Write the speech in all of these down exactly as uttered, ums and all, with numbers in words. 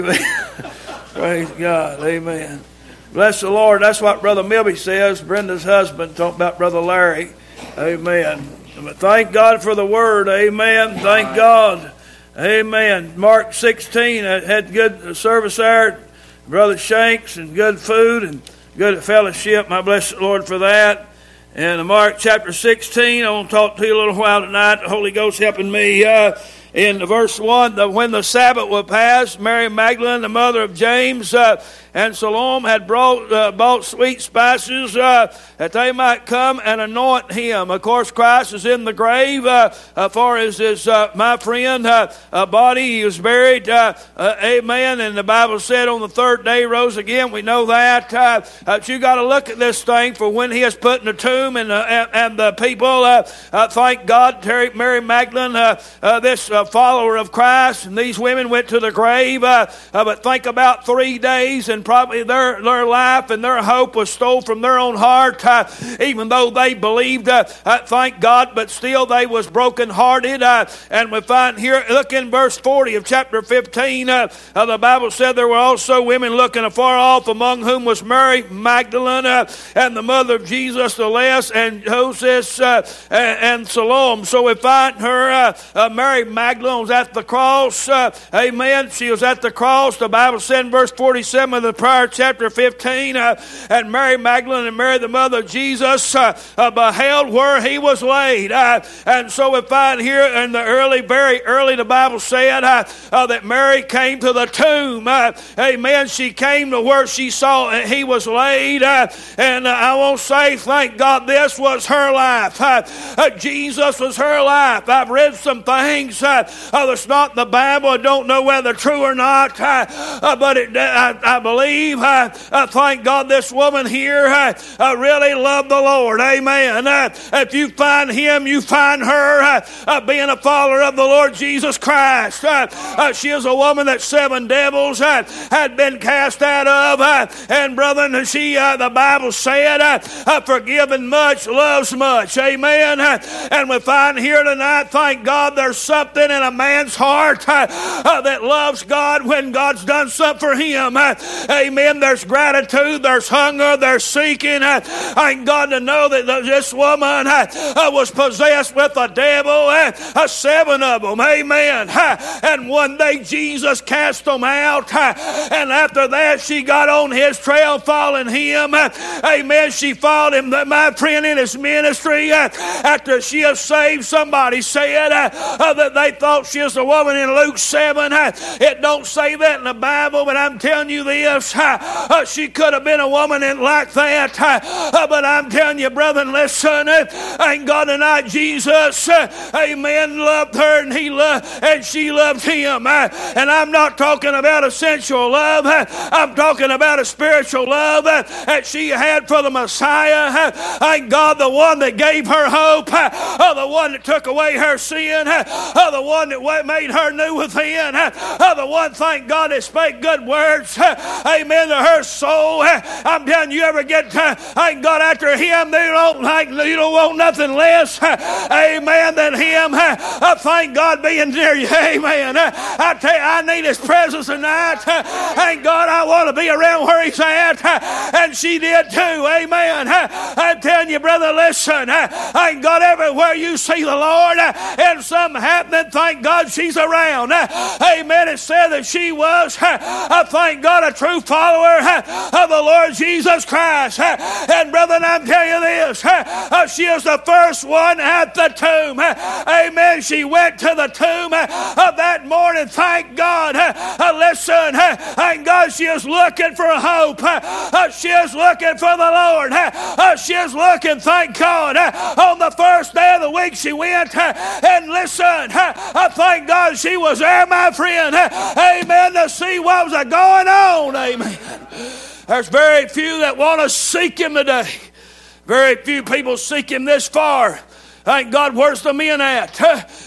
Praise God. Amen. Bless the Lord. That's what Brother Milby says, Brenda's husband, talking about Brother Larry. Amen. But thank God for the word. Amen. Thank God. Amen. Mark sixteen, I had good service there. Brother Shanks, and good food and good fellowship. I bless the Lord for that. And Mark chapter sixteen, I want to talk to you a little while tonight. The Holy Ghost helping me. Uh, in verse one, the, when the Sabbath was past, Mary Magdalene, the mother of James, uh, and Salome had brought uh, bought sweet spices uh, that they might come and anoint him. Of course, Christ is in the grave. Uh, as far as his, uh, my friend, uh, uh, body, he was buried. Uh, uh, amen. And the Bible said on the third day he rose again. We know that. Uh, uh, you got to look at this thing for when he is put in the tomb, and uh, and, and the people. Uh, uh, thank God, Terry, Mary Magdalene, uh, uh, this uh, follower of Christ, and these women went to the grave. Uh, uh, but think about three days and probably their, their life and their hope was stole from their own heart, uh, even though they believed, uh, uh, thank God, but still they was brokenhearted. Uh, and we find here, look in verse forty of chapter fifteen, uh, uh, the Bible said there were also women looking afar off, among whom was Mary Magdalene, uh, and the mother of Jesus the less, and Joseph, uh, and, and Salome. So we find her, uh, uh, Mary Magdalene was at the cross. Uh, amen. She was at the cross. The Bible said in verse forty-seven of the prior chapter fifteen, uh, and Mary Magdalene and Mary the mother of Jesus uh, uh, beheld where he was laid. Uh, and so we find here in the early, very early, the Bible said uh, uh, that Mary came to the tomb. Uh, amen. She came to where she saw he was laid. Uh, and uh, I won't say, thank God, this was her life. Uh, uh, Jesus was her life. I've read some things uh, uh, that's not in the Bible. I don't know whether true or not. Uh, uh, but it, I, I believe, uh, uh, thank God, this woman here uh, uh, really loved the Lord. Amen. Uh, if you find him, you find her uh, uh, being a follower of the Lord Jesus Christ. Uh, uh, she is a woman that seven devils uh, had been cast out of. Uh, and brethren, she, uh, the Bible said, uh, uh, forgiven much, loves much. Amen. Uh, and we find here tonight, thank God, there's something in a man's heart uh, uh, that loves God when God's done something for him. Uh, amen. There's gratitude, there's hunger, there's seeking. Uh, thank God to know that this woman uh, uh, was possessed with a devil, uh, uh, seven of them. Amen. Uh, and one day Jesus cast them out. Uh, and after that, she got on his trail, following him. Uh, amen. She followed him, my friend, in his ministry. Uh, after she had saved, somebody said uh, uh, that they thought she was a woman in Luke seven. Uh, it don't say that in the Bible, but I'm telling you this. Uh, uh, she could have been a woman in like that. Uh, uh, but I'm telling you, brethren, listen. Uh, ain't God tonight, Jesus, uh, amen, loved her, and he loved, and she loved him. Uh, and I'm not talking about a sensual love. Uh, I'm talking about a spiritual love uh, that she had for the Messiah. Uh, ain't God the one that gave her hope, uh, uh, the one that took away her sin, uh, uh, the one that made her new within, uh, uh, the one, thank God, that spake good words, uh, amen, to her soul. Uh, I'm telling you, you ever get, uh, ain't God, after him, you don't, like, you don't want nothing less, uh, amen, than him. Uh, uh, thank God being near you, amen. Uh, I tell you, I need his presence tonight. Uh, thank God I want to be around where he's at, uh, and she did too, amen. Uh, I'm telling you, brother, listen, uh, thank God everywhere you see the Lord, uh, and something happening, thank God she's around. Uh, amen. It said that she was, uh, uh, thank God, a true follower uh, of the Lord Jesus Christ. Uh, and brethren, I'm telling you this, uh, uh, she is the first one at the tomb. Uh, amen. She went to the tomb uh, that morning, thank God. Uh, uh, listen, uh, thank God she is looking for hope. Uh, uh, she is looking for the Lord. Uh, uh, she is looking, thank God, uh, on the first day of the week she went. Uh, and listen, uh, uh, thank God she was there, my friend. Uh, amen. To see what was going on. Amen. There's very few that want to seek him today. Very few people seek him this far. Thank God, where's the men at? Uh,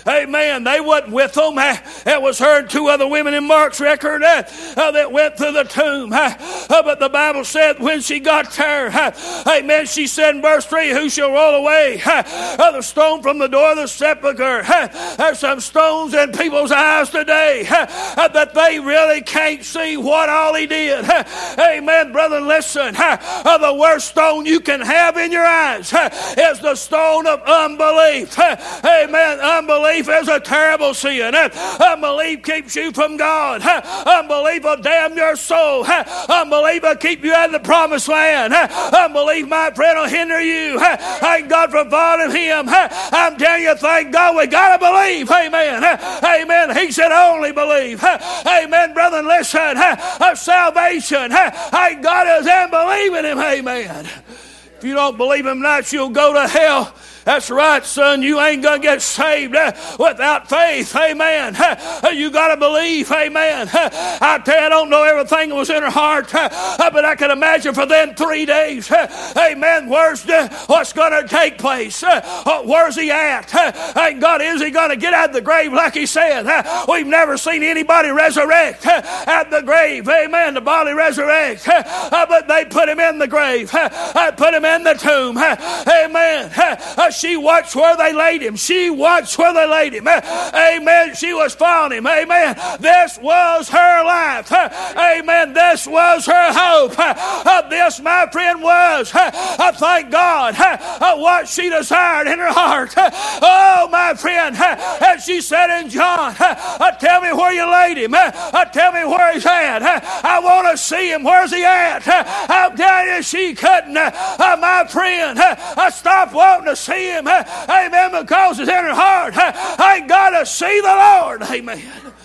Amen. They wasn't with them. It was her and two other women in Mark's record that went to the tomb. But the Bible said when she got there, amen, she said in verse three, who shall roll away the stone from the door of the sepulchre? There's some stones in people's eyes today that they really can't see what all he did. Amen, brother, listen. The worst stone you can have in your eyes is the stone of unbelief. Amen. Unbelief is a terrible sin. Unbelief keeps you from God. Unbelief will damn your soul. Unbelief will keep you out of the promised land. Unbelief, my friend, will hinder you. Thank God for following him. I'm telling you, thank God, we got to believe. Amen. Amen. He said only believe. Amen, brother, listen. Of salvation. Thank God is in believing him. Amen. If you don't believe him not, you'll go to hell. That's right, son. You ain't going to get saved uh, without faith. Amen. Uh, you got to believe. Amen. Uh, I tell you, I don't know everything that was in her heart, uh, uh, but I can imagine for them three days. Uh, amen. Where's the, what's going to take place? Uh, uh, where's he at? Uh, thank God, is he going to get out of the grave like he said? Uh, we've never seen anybody resurrect uh, at the grave. Amen. The body resurrect. Uh, uh, but they put him in the grave. Uh, uh, put him in the tomb. Uh, amen. Uh, She watched where they laid him. She watched where they laid him. Amen. She was following him. Amen. This was her life. Amen. This was her hope. This, my friend, was, I thank God, what she desired in her heart. Oh, my friend, and she said in John, tell me where you laid him. Tell me where he's at. I want to see him. Where's he at? I'm telling you, she couldn't, my friend, stop wanting to see him. Amen. Because it's in her heart. I got to see the Lord. Amen.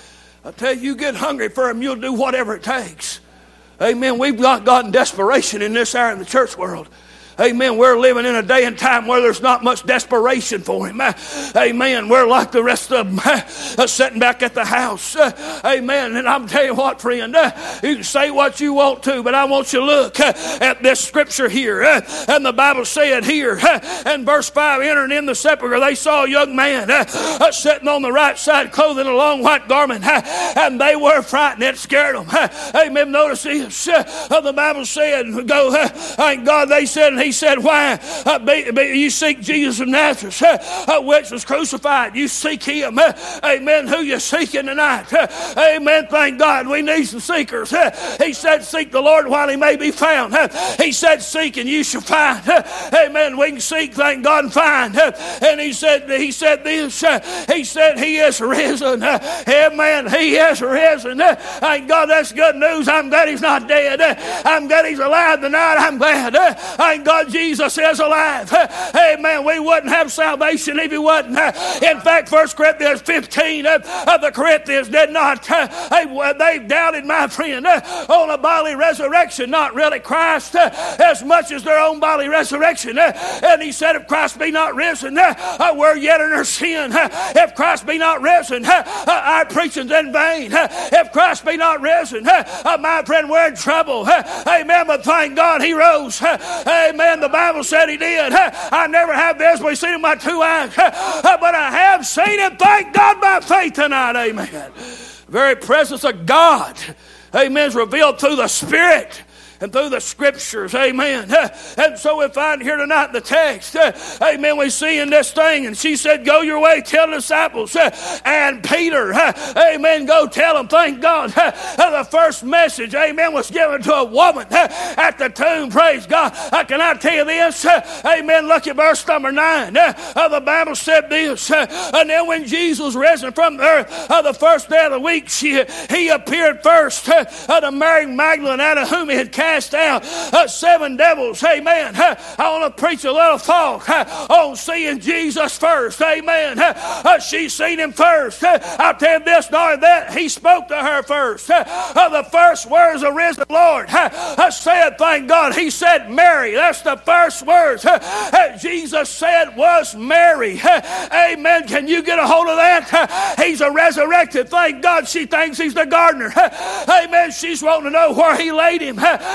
I tell you, you get hungry for him, you'll do whatever it takes. Amen. We've not gotten desperation in this hour in the church world. Amen. We're living in a day and time where there's not much desperation for him. Amen. We're like the rest of them, uh, sitting back at the house. Uh, amen. And I'm telling you what, friend, uh, you can say what you want to, but I want you to look uh, at this scripture here. Uh, and the Bible said here, uh, in verse five, entering in the sepulchre, they saw a young man uh, uh, sitting on the right side, clothed in a long white garment, uh, and they were frightened. It scared them. Uh, amen. Notice this. Uh, the Bible said, go, uh, thank God, they said, and he He said, why uh, be, be, you seek Jesus of Nazareth, uh, uh, which was crucified. You seek him. Uh, amen. Who you seeking tonight? Uh, amen. Thank God. We need some seekers. Uh, he said, seek the Lord while he may be found. Uh, he said, seek and you shall find. Uh, amen. We can seek, thank God, and find. Uh, and he said, he said this. Uh, he said, he is risen. Uh, amen. He is risen. Uh, thank God, that's good news. I'm glad he's not dead. Uh, I'm glad he's alive tonight. I'm glad. Uh, thank God Jesus is alive. Amen. We wouldn't have salvation if he wasn't. In fact, First Corinthians fifteen, uh, the Corinthians did not. Uh, they, they doubted, my friend, uh, on a bodily resurrection, not really Christ, uh, as much as their own bodily resurrection. Uh, and he said, if Christ be not risen, uh, uh, we're yet in our sin. Uh, if Christ be not risen, uh, uh, our preaching's in vain. Uh, if Christ be not risen, uh, uh, my friend, we're in trouble. Uh, amen. But thank God he rose. Uh, amen. The Bible said he did. I never have visibly seen him with my two eyes, but I have seen him, thank God, by faith tonight. Amen. The very presence of God, amen, is revealed through the Spirit and through the scriptures. Amen. And so we find here tonight in the text, amen, we see in this thing, and she said, go your way, tell the disciples, and Peter, amen, go tell them. Thank God. The first message, amen, was given to a woman at the tomb. Praise God. Can I tell you this? Amen. Look at verse number nine. The Bible said this, and then when Jesus was risen from the earth, the first day of the week, she, he appeared first to Mary Magdalene, out of whom he had cast Cast out uh, seven devils. Amen. Uh, I want to preach a little thought uh, on seeing Jesus first. Amen. Uh, uh, she seen him first. Uh, I'll tell you this, nor that he spoke to her first. Uh, uh, the first words of risen Lord uh, uh, said, thank God, he said Mary. That's the first words uh, uh, Jesus said was Mary. Uh, amen. Can you get a hold of that? Uh, he's a resurrected. Thank God she thinks he's the gardener. Uh, amen. She's wanting to know where he laid him. Uh,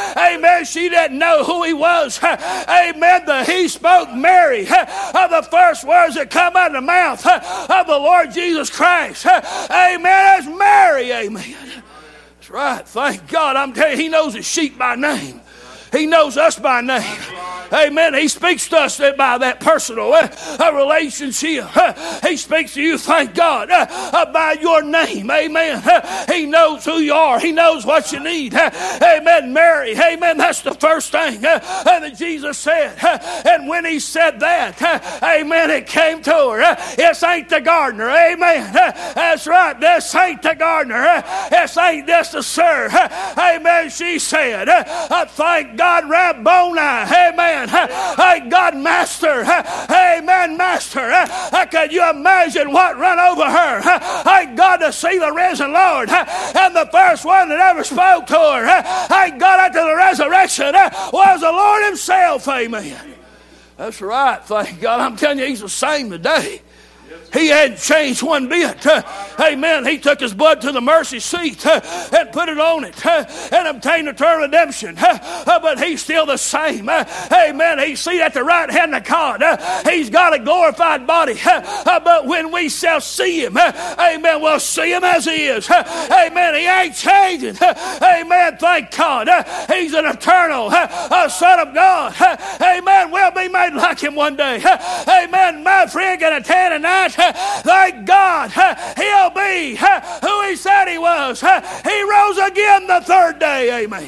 Amen. She didn't know who he was. Amen. The, he spoke Mary of the first words that come out of the mouth of the Lord Jesus Christ. Amen. That's Mary. Amen. That's right. Thank God. I'm telling you, he knows his sheep by name. He knows us by name. Amen. He speaks to us by that personal uh, relationship. Uh, he speaks to you, thank God, uh, uh, by your name. Amen. Uh, he knows who you are. He knows what you need. Uh, amen. Mary. Amen. That's the first thing uh, uh, that Jesus said. Uh, and when he said that, uh, amen, it came to her. Uh, this ain't the gardener. Amen. Uh, that's right. This ain't the gardener. Uh, this ain't this the sir. Uh, amen. She said, uh, uh, thank God. God Rabboni, amen. Hey, God Master, amen, Master. Can you imagine what run over her? Hey, God, to see the risen Lord, and the first one that ever spoke to her, hey, God, after the resurrection, was the Lord himself, amen. That's right, thank God. I'm telling you, he's the same today. He hadn't changed one bit. Uh, amen. He took his blood to the mercy seat uh, and put it on it uh, and obtained eternal redemption. Uh, uh, but he's still the same. Uh, amen. He's seated at the right hand of God. Uh, he's got a glorified body. Uh, uh, but when we shall see him, uh, amen, we'll see him as he is. Uh, amen. He ain't changing. Uh, amen. Thank God. Uh, he's an eternal uh, uh, Son of God. Uh, amen. We'll be made like him one day. Uh, amen. My friend can attend tonight. Thank God, he'll be who he said he was. He rose again the third day. Amen.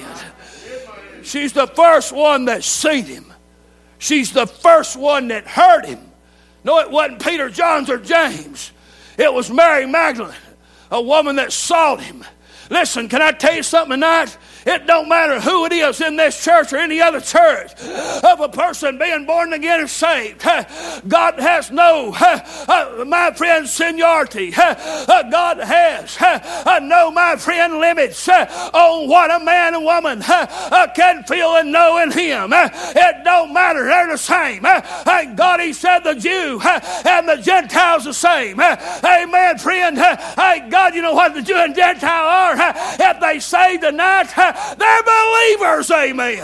She's the first one that seen him. She's the first one that heard him. No, it wasn't Peter, John, or James. It was Mary Magdalene, a woman that sought him. Listen, can I tell you something tonight? It don't matter who it is in this church or any other church of a person being born again and saved. God has no, uh, my friend, seniority. Uh, God has uh, no, my friend, limits uh, on what a man and woman uh, can feel and know in him. Uh, it don't matter. They're the same. Uh, thank God he said the Jew uh, and the Gentiles the same. Uh, amen, friend. Uh, thank God you know what the Jew and Gentile are. Uh, if they say tonight, uh, they're believers, amen.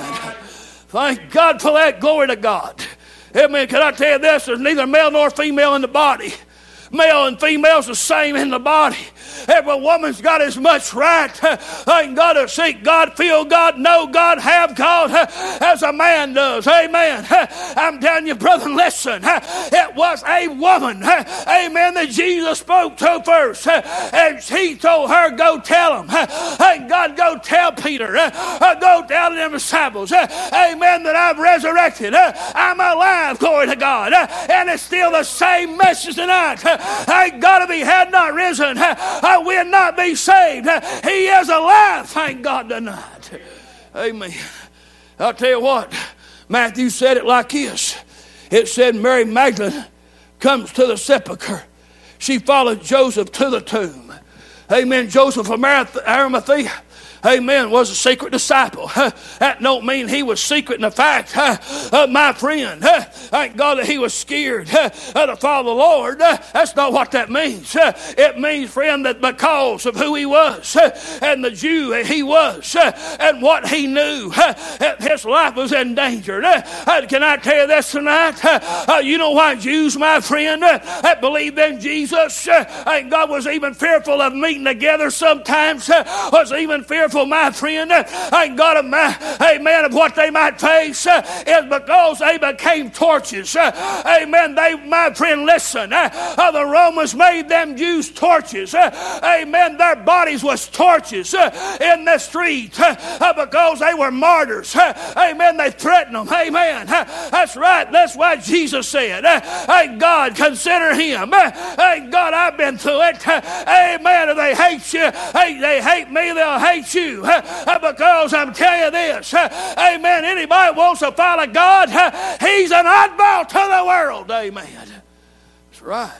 Thank God for that. Glory to God. Amen. Can I tell you this? There's neither male nor female in the body. Male and female's the same in the body. Every woman's got as much right, thank God, to seek God, feel God, know God, have God, as a man does. Amen. I'm telling you, brother, listen. It was a woman, amen, that Jesus spoke to first. And he told her, go tell him. Thank God, go tell Peter. Go tell them disciples. Amen, that I've resurrected. I'm alive, glory to God. And it's still the same message tonight. Thank God, if he had not risen, I will not be saved. He is alive, thank God, tonight. Amen. I'll tell you what, Matthew said it like this. It said Mary Magdalene comes to the sepulchre. She followed Joseph to the tomb. Amen. Joseph of Arimathea, amen, was a secret disciple. That don't mean he was secret in the fact, uh, my friend, uh, thank God that he was scared uh, to follow the Lord. Uh, that's not what that means. Uh, it means, friend, that because of who he was uh, and the Jew he was uh, and what he knew, uh, his life was in danger. Uh, uh, can I tell you this tonight? Uh, uh, you know why Jews, my friend, uh, that believed in Jesus, uh, thank God, was even fearful of meeting together sometimes, uh, was even fearful, my friend, thank God, of my, amen, of what they might face, uh, is because they became torches. Uh, amen. They, my friend, listen. Uh, uh, the Romans made them Jews torches. Uh, amen. Their bodies was torches uh, in the street uh, uh, because they were martyrs. Uh, amen. They threatened them. Amen. Uh, that's right. That's why Jesus said, uh, thank God, consider him. Uh, thank God, I've been through it. Uh, amen. If they hate you, hey, they hate me, they'll hate you. Uh, because I'm telling you this, uh, amen, anybody wants to follow God, uh, he's an oddball to the world. Amen. That's right.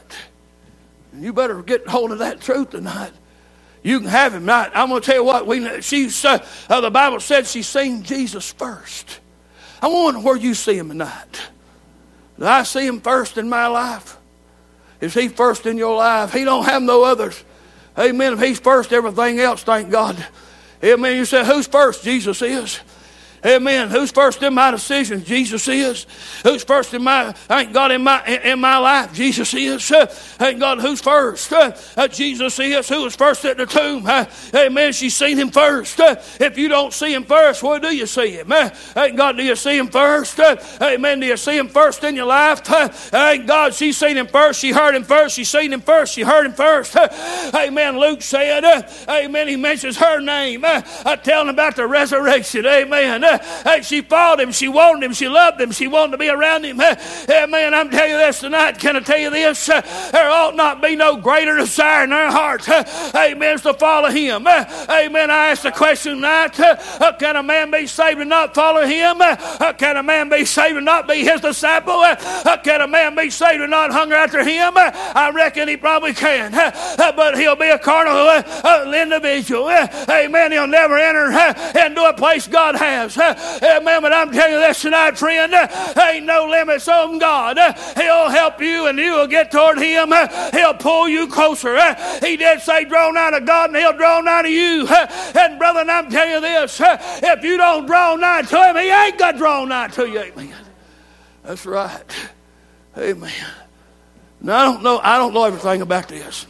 You better get hold of that truth tonight. You can have him. Not. I'm going to tell you what. We she's uh, uh, the Bible said she seen Jesus first. I wonder where you see him tonight. Did I see him first in my life? Is he first in your life? He don't have no others. Amen. If he's first, everything else, thank God. Amen. You say, who's first? Jesus is. Amen. Who's first in my decisions? Jesus is. Who's first in my, thank God, in my in my life? Jesus is. Uh, thank God, who's first? Uh, uh, Jesus is. Who was first at the tomb? Uh, amen. She's seen him first. Uh, if you don't see him first, where do you see him? Uh, thank God, do you see him first? Uh, amen. Do you see him first in your life? Uh, thank God, she's seen him first. She heard him first. She seen him first. She heard him first. Uh, amen. Luke said, uh, amen, he mentions her name. Uh, uh, telling about the resurrection. Amen. Uh, Hey, she followed him. She wanted him. She loved him. She wanted to be around him. Hey, man, I'm telling you this tonight. Can I tell you this? There ought not be no greater desire in our heart. Amen. To follow him. Amen. I ask the question tonight. Can a man be saved and not follow him? Can a man be saved and not be his disciple? Can a man be saved and not hunger after him? I reckon he probably can. But he'll be a carnal individual. Amen. He'll never enter into a place God has. Amen. But I'm telling you this tonight, friend. Ain't no limits on God. He'll help you and you will get toward him. He'll pull you closer. He did say, draw nigh to God and he'll draw nigh to you. And brother, and I'm telling you this. If you don't draw nigh to him, he ain't got to draw nigh to you. Amen. That's right. Amen. Now, I don't know, I don't know everything about this.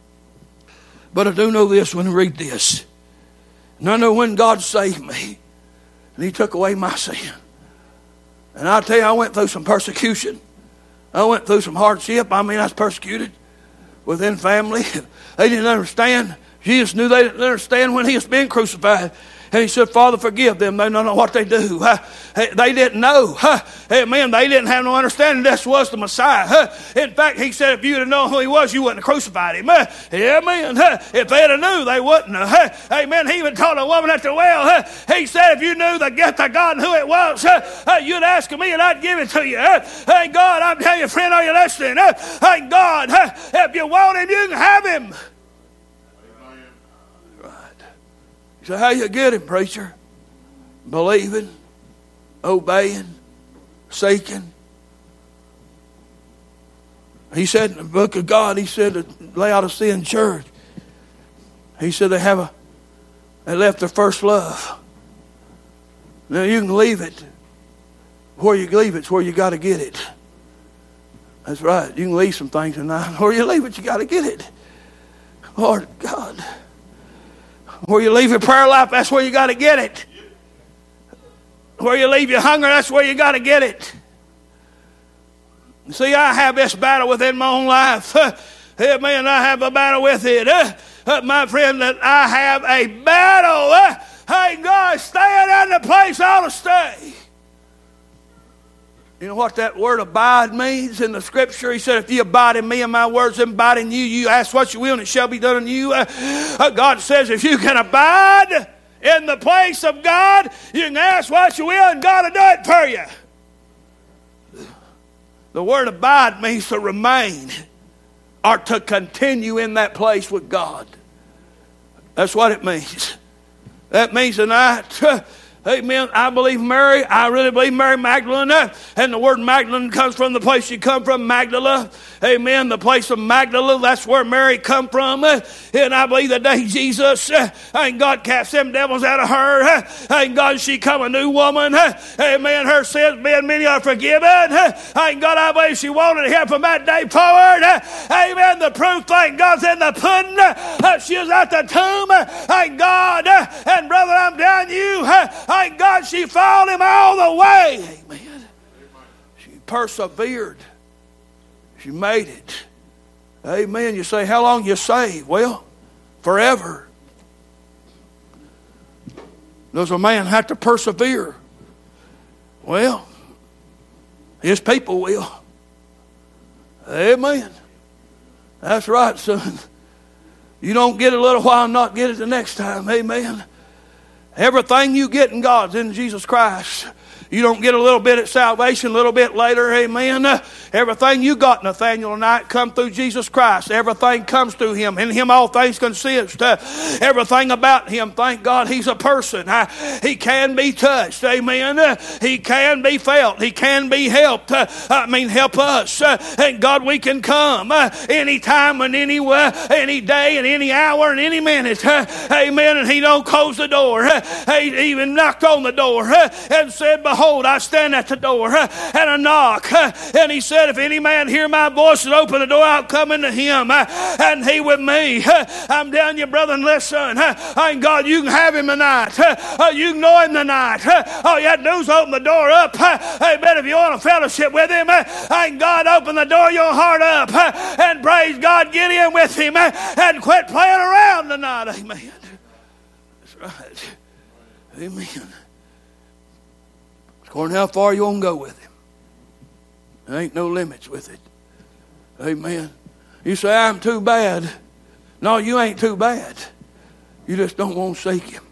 But I do know this when I read this. And I know when God saved me. And he took away my sin. And I tell you, I went through some persecution. I went through some hardship. I mean, I was persecuted within family. They didn't understand. Jesus knew they didn't understand when he was being crucified. And he said, Father, forgive them. They don't know what they do. Uh, they didn't know. Uh, amen. They didn't have no understanding this was the Messiah. Uh, in fact, he said, if you'd have known who he was, you wouldn't have crucified him. Uh, amen. Uh, if they'd have knew, they wouldn't have. Uh, amen. He even told a woman at the well, uh, he said, if you knew the gift of God and who it was, uh, uh, you'd ask me and I'd give it to you. Uh, thank God, I'm telling you, friend, are you listening? Uh, thank God, uh, if you want him, you can have him. So how you get him, preacher? Believing, obeying, seeking. He said in the book of God, he said to Laodicean church, he said they have a, they left their first love. Now you can leave it. Where you leave it's where you got to get it. That's right. You can leave some things tonight. Where you leave it, you got to get it. Lord God. Where you leave your prayer life, that's where you got to get it. Where you leave your hunger, that's where you got to get it. See, I have this battle within my own life. Amen. I have a battle with it. Uh, my friend, that I have a battle. Uh, hey, God, staying in the place I ought to stay. You know what that word abide means in the scripture? He said, if you abide in me and my words abide in you, you ask what you will and it shall be done in you. Uh, uh, God says if you can abide in the place of God, you can ask what you will and God will do it for you. The word abide means to remain or to continue in that place with God. That's what it means. That means tonight... Uh, Amen. I believe Mary. I really believe Mary Magdalene. And the word Magdalene comes from the place she come from, Magdala. Amen. The place of Magdala. That's where Mary come from. And I believe the day Jesus, thank God, cast them devils out of her. Thank God she come a new woman. Amen. Her sins being many are forgiven. Thank God, I believe she wanted him from that day forward. Amen. The proof, thank God's in the pudding. She was at the tomb. Thank God. And brother, I'm telling you, thank God she followed him all the way. Amen. She persevered. She made it. Amen. You say, how long you saved? Well, forever. Does a man have to persevere? Well, his people will. Amen. That's right, son. You don't get it a little while and not get it the next time. Amen. Everything you get in God's in Jesus Christ. You don't get a little bit at salvation, a little bit later, amen. Uh, everything you got, Nathaniel, tonight come through Jesus Christ. Everything comes through him. In him all things consist. Uh, everything about him, thank God, he's a person. Uh, he can be touched, amen. Uh, he can be felt. He can be helped. Uh, I mean, help us. Uh, and God, we can come uh, anytime and any, uh, any day and any hour and any minute. Uh, amen. And he don't close the door. Uh, He even knocked on the door and said, behold, I stand at the door and I knock. And he said, if any man hear my voice and open the door, I'll come into him and he with me. I'm telling you, brother and listen, thank God you can have him tonight. You can know him tonight. All you have to do is open the door up. Amen. If you want to fellowship with him, thank God, open the door of your heart up and praise God, get in with him and quit playing around tonight. Amen. That's right. Amen. According to how far you want to go with him. There ain't no limits with it. Amen. You say, I'm too bad. No, you ain't too bad. You just don't want to seek him.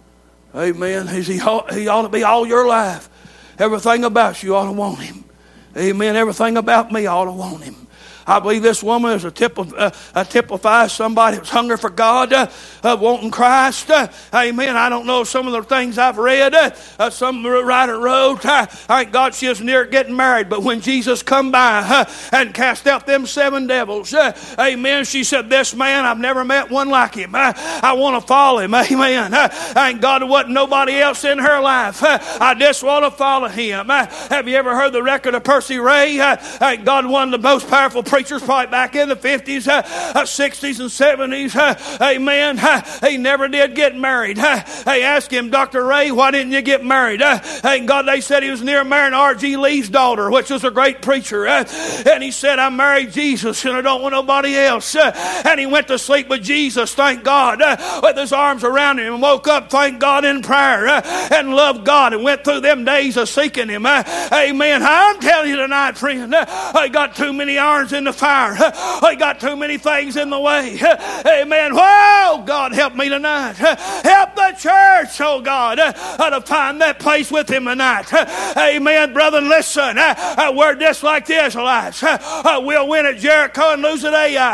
Amen. He, he ought to be all your life. Everything about you ought to want him. Amen. Everything about me ought to want him. I believe this woman is a, typ- uh, a typifies somebody who's hungry for God, uh, uh, wanting Christ. Uh, amen. I don't know some of the things I've read. Uh, uh, some writer wrote, uh, thank God she was near getting married, but when Jesus come by uh, and cast out them seven devils, uh, amen, she said, this man, I've never met one like him. Uh, I want to follow him. Amen. Uh, thank God there wasn't nobody else in her life. Uh, I just want to follow him. Uh, have you ever heard the record of Percy Ray? Uh, thank God, one of the most powerful preachers probably back in the fifties, uh, uh, sixties, and seventies. Uh, amen. Uh, he never did get married. Uh, they asked him, Doctor Ray, why didn't you get married? Uh, thank God they said he was near marrying R G Lee's daughter, which was a great preacher. Uh, and he said, I married Jesus and I don't want nobody else. Uh, and he went to sleep with Jesus, thank God, uh, with his arms around him, and woke up, thank God, in prayer uh, and loved God and went through them days of seeking him. Uh, amen. I'm telling you tonight, friend, uh, I got too many irons in the fire. I got too many things in the way. Amen. Whoa, God, help me tonight. Help the church, oh God, to find that place with him tonight. Amen. Brother, listen. We're just like the Israelites. We'll win at Jericho and lose at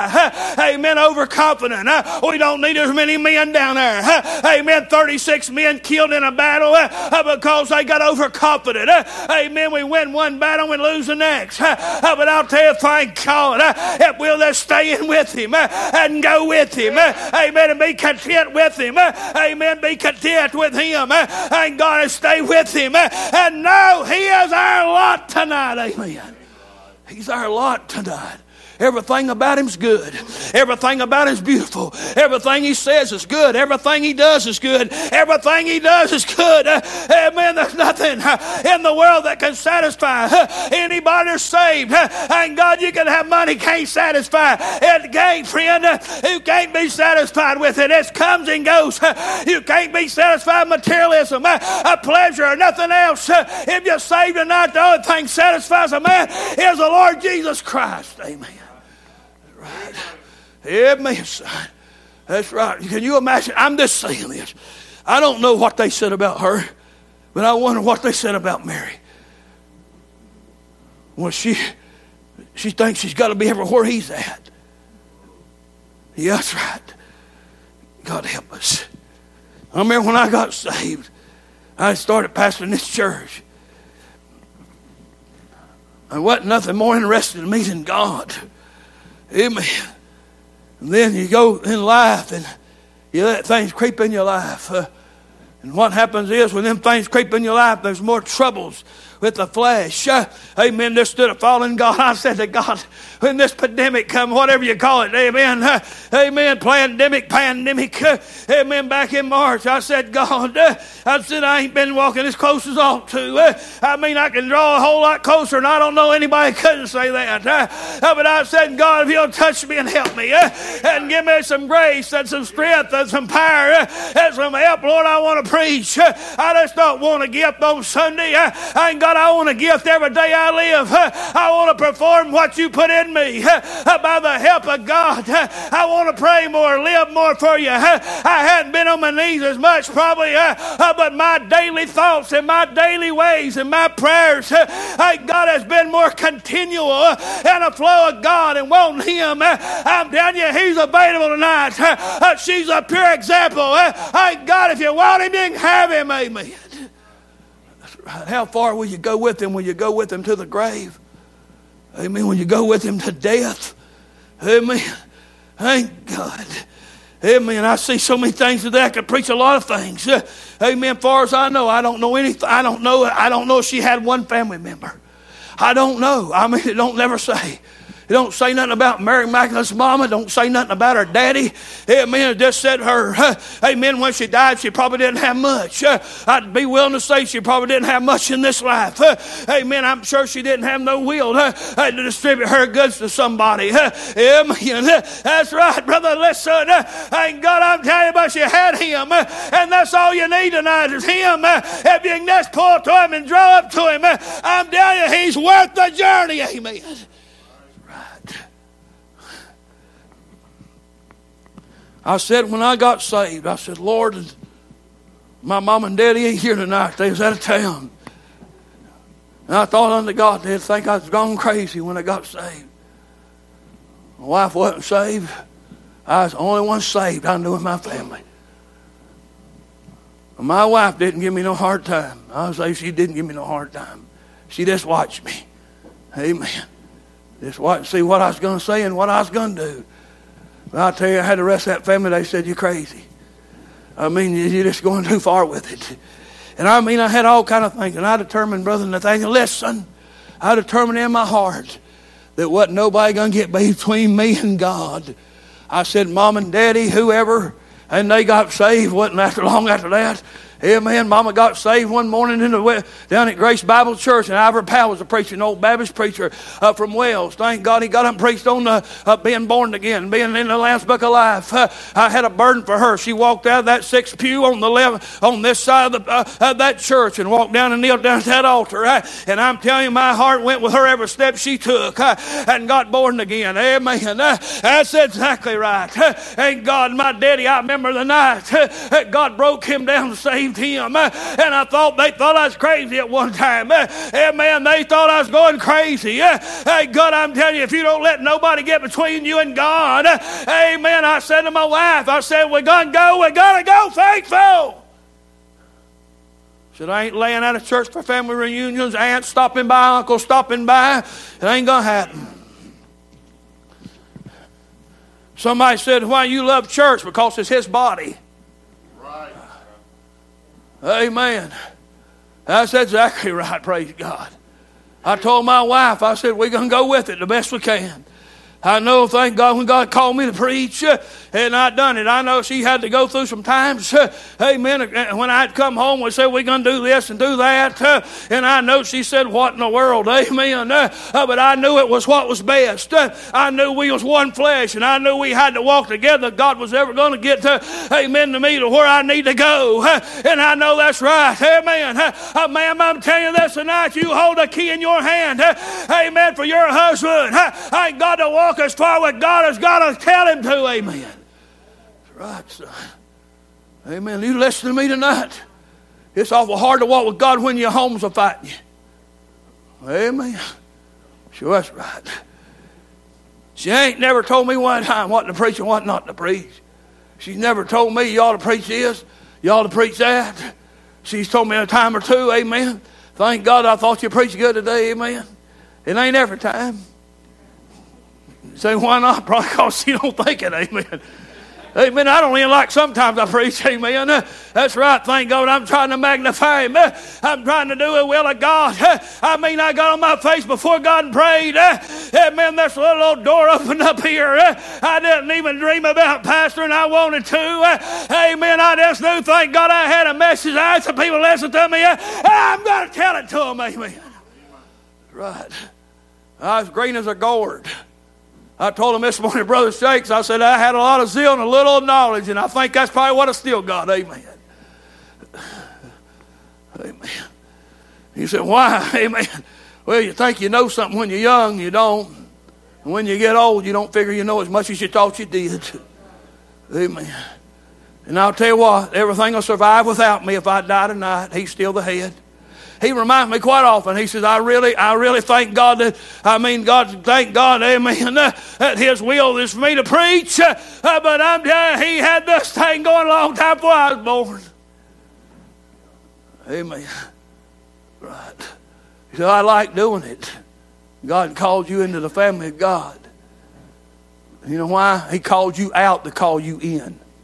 Ai. Amen. Overconfident. We don't need as many men down there. Amen. thirty-six men killed in a battle because they got overconfident. Amen. We win one battle and we lose the next. But I'll tell you, thank God, if we'll just stay in with him and go with him. Amen. And be content with him. Amen. Be content with him. And God, and stay with him. And know he is our lot tonight. Amen. He's our lot tonight. Everything about him's good. Everything about him's beautiful. Everything he says is good. Everything he does is good. Everything he does is good. Amen. There's nothing in the world that can satisfy anybody that's saved. And God, you can have money, can't satisfy. It can't, friend. You can't be satisfied with it. It comes and goes. You can't be satisfied with materialism, a pleasure, or nothing else. If you're saved tonight, the only thing satisfies a man is the Lord Jesus Christ. Amen. Right. Amen, son. That's right. Can you imagine? I'm just saying this. I don't know what they said about her, but I wonder what they said about Mary. Well, she she thinks she's got to be everywhere he's at. Yeah, that's right. God help us. I remember when I got saved, I started pastoring this church. I wasn't nothing more interested in me than God. Amen. And then you go in life and you let things creep in your life. Uh, and what happens is when them things creep in your life, there's more troubles with the flesh. Uh, amen. Just stood a fallen God. I said to God, when this pandemic come, whatever you call it, amen. Uh, amen. Pandemic, pandemic. Uh, amen. Back in March, I said, God, uh, I said, I ain't been walking as close as I ought to. Uh, I mean, I can draw a whole lot closer, and I don't know anybody couldn't say that. Uh, uh, but I said, God, if you'll touch me and help me, uh, and give me some grace and some strength and some power uh, and some help, Lord, I want to preach. Uh, I just don't want a gift on Sunday. Uh, I ain't got I want a gift every day I live. I want to perform what you put in me by the help of God. I want to pray more, live more for you. I hadn't been on my knees as much probably, but my daily thoughts and my daily ways and my prayers, God has been more continual in a flow of God and wanting Him. I'm telling you, He's available tonight. She's a pure example. God, if you want Him, you can have Him. Amen. How far will you go with him? Will you go with him to the grave? Amen. Will you go with him to death? Amen. Thank God. Amen. I see so many things today. I could preach a lot of things. Uh, amen. As far as I know, I don't know anything. I don't know. I don't know if she had one family member. I don't know. I mean, it don't never say. It don't say nothing about Mary Magdalene's mama. Don't say nothing about her daddy. Amen. It just said her. Uh, amen. When she died, she probably didn't have much. Uh, I'd be willing to say she probably didn't have much in this life. Uh, amen. I'm sure she didn't have no will uh, uh, to distribute her goods to somebody. Uh, amen. Uh, that's right, brother. Listen. Uh, thank God, I'm telling you, but she had him. Uh, and that's all you need tonight is him. Uh, if you can just pull to him and draw up to him, uh, I'm telling you, he's worth the journey. Amen. I said when I got saved, I said, Lord, my mom and daddy ain't here tonight. They was out of town. And I thought unto God, they'd think I was gone crazy when I got saved. My wife wasn't saved. I was the only one saved I knew in my family. My wife didn't give me no hard time. I was say she didn't give me no hard time. She just watched me. Amen. Just watch, see what I was going to say and what I was going to do. But I'll tell you, I had the rest of that family, they said, you're crazy. I mean, you're just going too far with it. And I mean, I had all kind of things. And I determined, brother Nathaniel, listen, I determined in my heart that wasn't nobody going to get between me and God. I said, Mom and Daddy, whoever, and they got saved. Wasn't after long after that. Amen. Mama got saved one morning in the down at Grace Bible Church, and Ivor Powell was a preacher, an old Baptist preacher uh, from Wales. Thank God he got up and preached on the, uh, being born again, being in the Lamb's Book of Life. Uh, I had a burden for her. She walked out of that sixth pew on the left, on this side of, the, uh, of that church, and walked down and kneeled down at that altar. Uh, and I'm telling you, my heart went with her every step she took, uh, and got born again. Amen. Uh, that's exactly right. Uh, thank God, my daddy, I remember the night uh, God broke him down and saved him. Uh, and I thought they thought I was crazy at one time. Uh, amen. They thought I was going crazy. Uh, hey, God, I'm telling you, if you don't let nobody get between you and God, uh, amen. I said to my wife, I said, we're going to go. We're going to go faithful. Said, I ain't laying out of church for family reunions. Aunts stopping by, uncles stopping by. It ain't going to happen. Somebody said, why you love church? Because it's his body. Right. Amen. That's exactly right, praise God. I told my wife, I said, we're going to go with it the best we can. I know, thank God, when God called me to preach, uh, and I done it. I know she had to go through some times. Uh, amen. When I'd come home, we said, we're going to do this and do that. Uh, and I know she said, what in the world? Amen. Uh, uh, but I knew it was what was best. Uh, I knew we was one flesh, and I knew we had to walk together. God was ever going to get to, amen, to me to where I need to go. Uh, and I know that's right. Amen. Uh, uh, ma'am, I'm telling you this tonight. You hold a key in your hand. Uh, amen. For your husband. Uh, I ain't got to walk as far what God has got to tell him to. Amen. That's right, son. Amen. You listen to me tonight. It's awful hard to walk with God when your homes are fighting you. Amen. Sure, that's right. She ain't never told me one time what to preach and what not to preach. She's never told me you ought to preach this, you ought to preach that. She's told me a time or two, amen. Thank God I thought you preached good today, amen. It ain't every time. Say, why not? Probably because you don't think it, amen. Amen. I don't even like sometimes I preach, amen. Uh, that's right. Thank God I'm trying to magnify him. Uh, I'm trying to do the will of God. Uh, I mean, I got on my face before God and prayed. Uh, amen. There's a little old door opened up here. Uh, I didn't even dream about pastoring. I wanted to. Uh, amen. I just knew, thank God I had a message. I had some people listen to me. Uh, I'm going to tell it to them, amen. Right. I was green as a gourd. I told him this morning, Brother Shakes, I said, I had a lot of zeal and a little knowledge, and I think that's probably what I still got. Amen. Amen. He said, why? Amen. Well, you think you know something when you're young, you don't. And when you get old, you don't figure you know as much as you thought you did. Amen. And I'll tell you what, everything will survive without me if I die tonight. He's still the head. He reminds me quite often. He says, I really, I really thank God that, I mean, God, thank God, amen, uh, that his will is for me to preach. Uh, uh, but I'm telling you, he had this thing going a long time before I was born. Amen. Right. He said, I like doing it. God called you into the family of God. You know why? He called you out to call you in.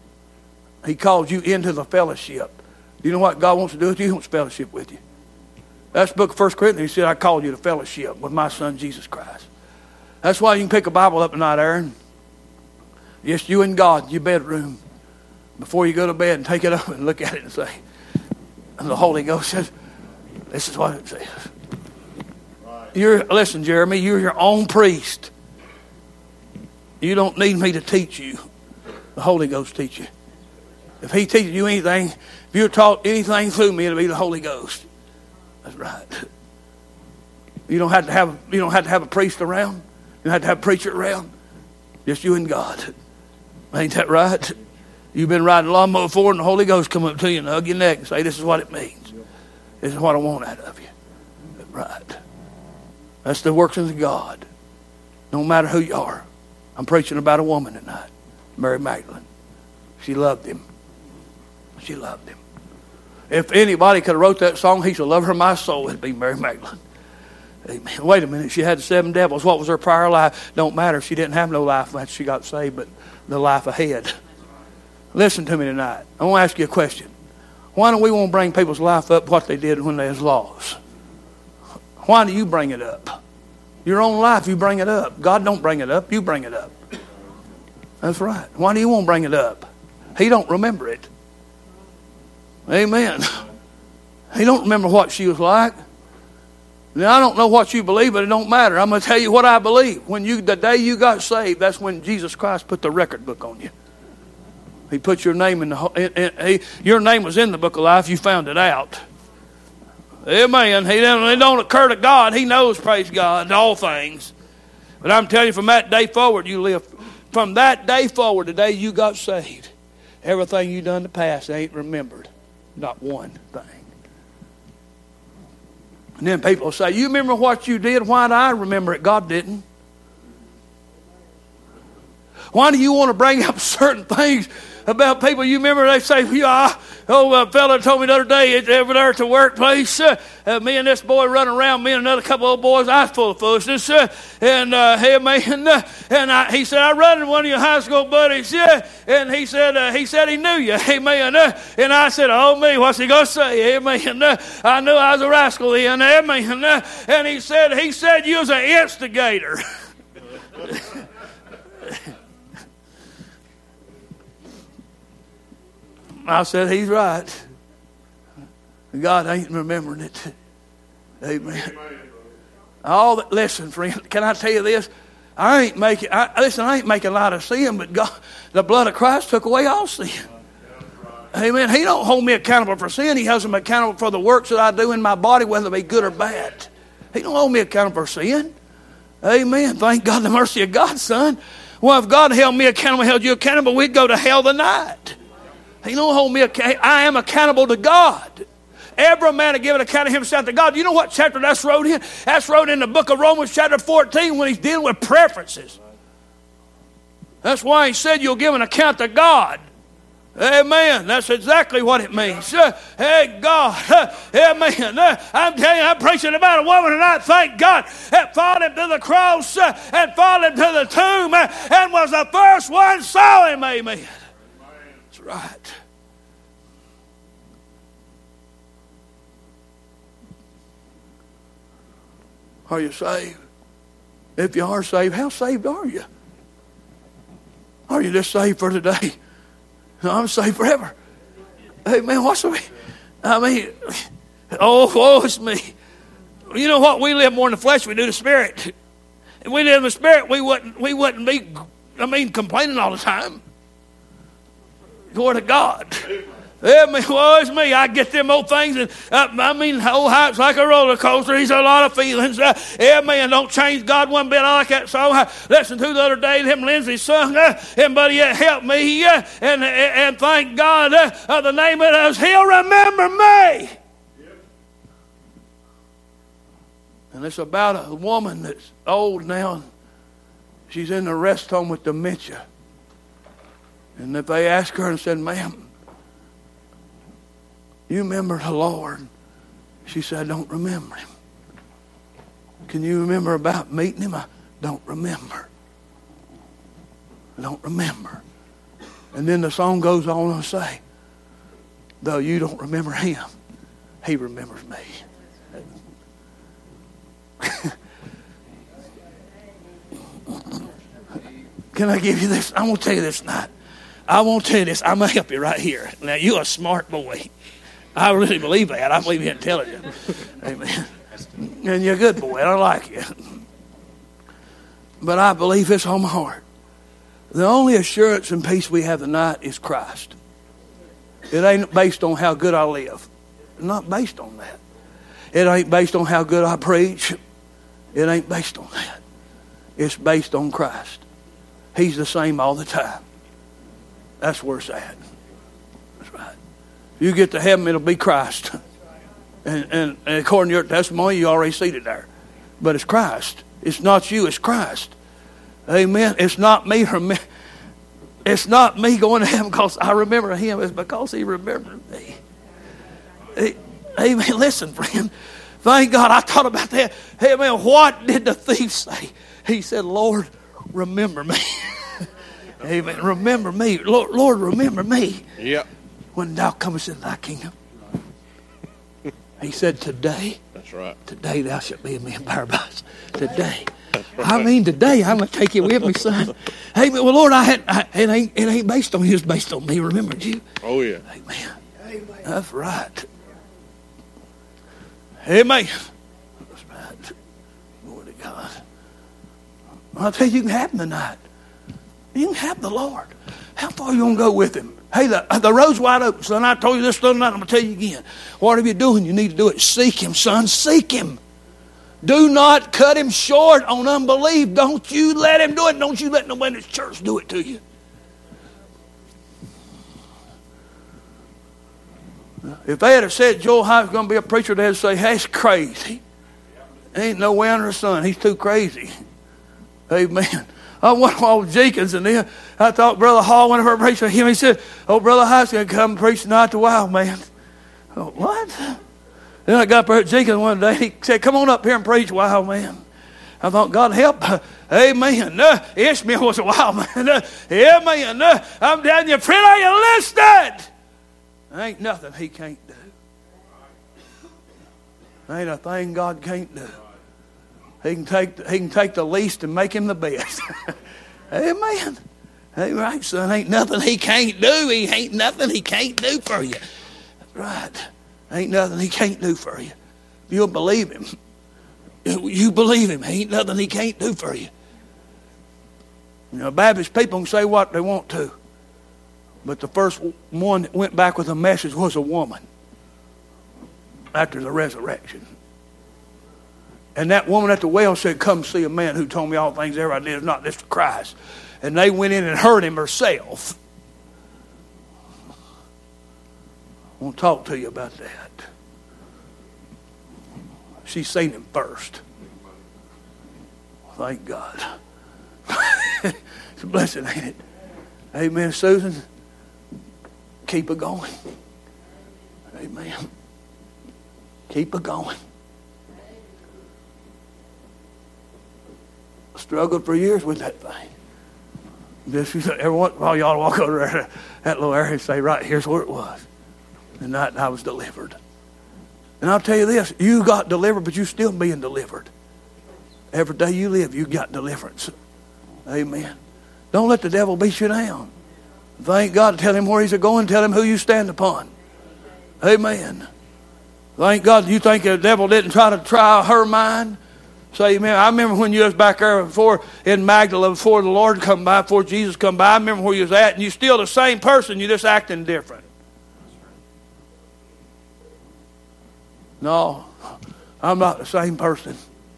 He called you into the fellowship. Do you know what God wants to do with you? He wants fellowship with you. That's the book of First Corinthians. He said, I called you to fellowship with my son, Jesus Christ. That's why you can pick a Bible up tonight, Aaron. Just you and God, your bedroom. Before you go to bed, and take it up and look at it and say, and the Holy Ghost says, this is what it says. Right. You're, listen, Jeremy, you're your own priest. You don't need me to teach you. The Holy Ghost teach you. If he teaches you anything, if you're taught anything through me, it'll be the Holy Ghost. That's right. You don't have to have you don't have to have a priest around. You don't have to have a preacher around. Just you and God. Ain't that right? You've been riding a lawnmower before, and the Holy Ghost come up to you and hug your neck and say, this is what it means. This is what I want out of you. Right. That's the workings of God. No matter who you are. I'm preaching about a woman tonight. Mary Magdalene. She loved him. She loved him. If anybody could have wrote that song, he shall love her my soul, it'd be Mary Magdalene. Amen. Wait a minute. She had seven devils. What was her prior life? Don't matter if she didn't have no life after she got saved, but the life ahead. Listen to me tonight. I want to ask you a question. Why don't we want to bring people's life up what they did when they was lost? Why do you bring it up? Your own life, you bring it up. God don't bring it up. You bring it up. That's right. Why do you want to bring it up? He don't remember it. Amen. He don't remember what she was like. Now, I don't know what you believe, but it don't matter. I'm going to tell you what I believe. When you, the day you got saved, that's when Jesus Christ put the record book on you. He put your name in the in, in, he, your name was in the book of life. You found it out. Amen. He don't, it don't occur to God. He knows, praise God, all things. But I'm telling you, from that day forward, you live. From that day forward, the day you got saved, everything you done in the past ain't remembered. Not one thing. And then people say, you remember what you did? Why do I remember it? God didn't. Why do you want to bring up certain things about people? You remember they say, yeah, oh, a fella told me the other day over there at the workplace, uh, uh, me and this boy running around, me and another couple of boys, I was full of foolishness. Uh, and uh, hey, man, uh, and I, he said, I run into one of your high school buddies. Yeah, and he said, uh, he said he knew you. Amen. Uh, and I said, oh, me, what's he going to say? Amen. Uh, I knew I was a rascal then. Amen. Uh, and he said, he said you was an instigator. I said, he's right. God ain't remembering it. Amen. All that, listen, friend, can I tell you this? I ain't making, I, listen, I ain't making light of sin, but God, the blood of Christ took away all sin. Amen. He don't hold me accountable for sin. He holds me accountable for the works that I do in my body, whether they be good or bad. He don't hold me accountable for sin. Amen. Thank God, the mercy of God, son. Well, if God held me accountable, held you accountable, we'd go to hell tonight. He don't hold me accountable. I am accountable to God. Every man to give an account of himself to God. You know what chapter that's wrote in? That's wrote in the book of Romans chapter fourteen when he's dealing with preferences. That's why he said you'll give an account to God. Amen. That's exactly what it means. Uh, hey, God. Uh, amen. Uh, I'm telling you, I'm preaching about a woman tonight, thank God, that followed him to the cross uh, and followed him to the tomb uh, and was the first one saw him. Amen. That's right. Are you saved? If you are saved, how saved are you? Are you just saved for today? No, I'm saved forever. Hey, man, what's the... I mean, oh, woe is me. You know what? We live more in the flesh than we do the spirit. If we live in the spirit, we wouldn't, we wouldn't be, I mean, complaining all the time. Glory to God. Yeah, me, woe is me. I get them old things, and uh, I mean, old heart's like a roller coaster. He's a lot of feelings. Uh, yeah, man, don't change God one bit. I like that song. I listened to the other day, him Lindsay sung, uh, and buddy, uh, help me, uh, and, and and thank God. Uh, uh, the name of it is He'll Remember Me. Yep. And it's about a woman that's old now. She's in the rest home with dementia. And if they ask her and said, ma'am, you remember the Lord? She said, I don't remember him. Can you remember about meeting him? I don't remember. I don't remember. And then the song goes on to say, though you don't remember him, he remembers me. Can I give you this? I'm going to tell you this tonight. I won't tell you this. I'm going to help you right here. Now, you're a smart boy. I really believe that. I believe you're intelligent. Amen. And you're a good boy. I like you. But I believe this on my heart. The only assurance and peace we have tonight is Christ. It ain't based on how good I live. It's not based on that. It ain't based on how good I preach. It ain't based on that. It's based on Christ. He's the same all the time. That's where it's at. That's right. You get to heaven, it'll be Christ. And, and, and according to your testimony, you already seated there. But it's Christ. It's not you, it's Christ. Amen. It's not me. It's not me going to heaven because I remember him. It's because he remembered me. Amen. Listen, friend. Thank God I thought about that. Hey, man, what did the thief say? He said, Lord, remember me. Amen. Remember me. Lord, Lord, remember me. Yep. When thou comest into thy kingdom. He said, today. That's right. Today thou shalt be with me in paradise. Today. Right. I mean, today I'm going to take you with me, son. Amen. Well, Lord, I had, I, it, ain't, it ain't based on you. It's based on me. Remembered you. Oh, yeah. Amen. Amen. That's right. Amen. That's right. Glory to God. I'll tell you, you can have him tonight. You can have the Lord. How far are you going to go with him? Hey, the, the road's wide open, son. I told you this the other night. I'm going to tell you again. Whatever you're doing, you need to do it. Seek him, son. Seek him. Do not cut him short on unbelief. Don't you let him do it. Don't you let nobody in this church do it to you. If they had said Joel High was going to be a preacher, they'd say, hey, it's crazy. Ain't no way under the sun. He's too crazy. Amen. I went all with Jenkins, and then I thought Brother Hall went over and preached for him. He said, oh, Brother High's going to come and preach tonight to Wild Man. Oh, what? Then I got up there at Jenkins one day. He said, come on up here and preach, Wild Man. I thought, God help. Amen. Uh, Ishmael was a wild man. Uh, amen. Uh, I'm telling you, friend, are you listening? There ain't nothing he can't do. There ain't a thing God can't do. He can take he can take the least and make him the best. Amen. Hey, right, son. Ain't nothing he can't do. He ain't nothing he can't do for you. That's right. Ain't nothing he can't do for you. You'll believe him. You believe him. Ain't nothing he can't do for you. You know, Baptist people can say what they want to. But the first one that went back with a message was a woman after the resurrection. And that woman at the well said, come see a man who told me all things ever I did is not this for Christ. And they went in and heard him herself. I want to talk to you about that. She's seen him first. Thank God. It's a blessing, ain't it? Amen, Susan. Keep it going. Amen. Keep it going. Struggled for years with that thing. Just every once in a while, y'all walk over there, that little area and say, right, here's where it was. And that I was delivered. And I'll tell you this, you got delivered, but you're still being delivered. Every day you live, you got deliverance. Amen. Don't let the devil beat you down. Thank God. Tell him where he's going. Tell him who you stand upon. Amen. Thank God. You think the devil didn't try to try her mind? Say, amen. I remember when you was back there before in Magdala, before the Lord come by, before Jesus come by. I remember where you was at, and you're still the same person. You're just acting different. No, I'm not the same person.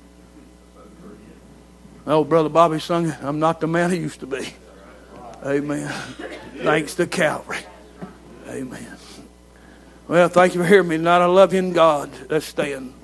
Oh, Brother Bobby sung it. I'm not the man I used to be. Amen. Thanks to Calvary. Amen. Well, thank you for hearing me tonight. I love you in God. Let's stand.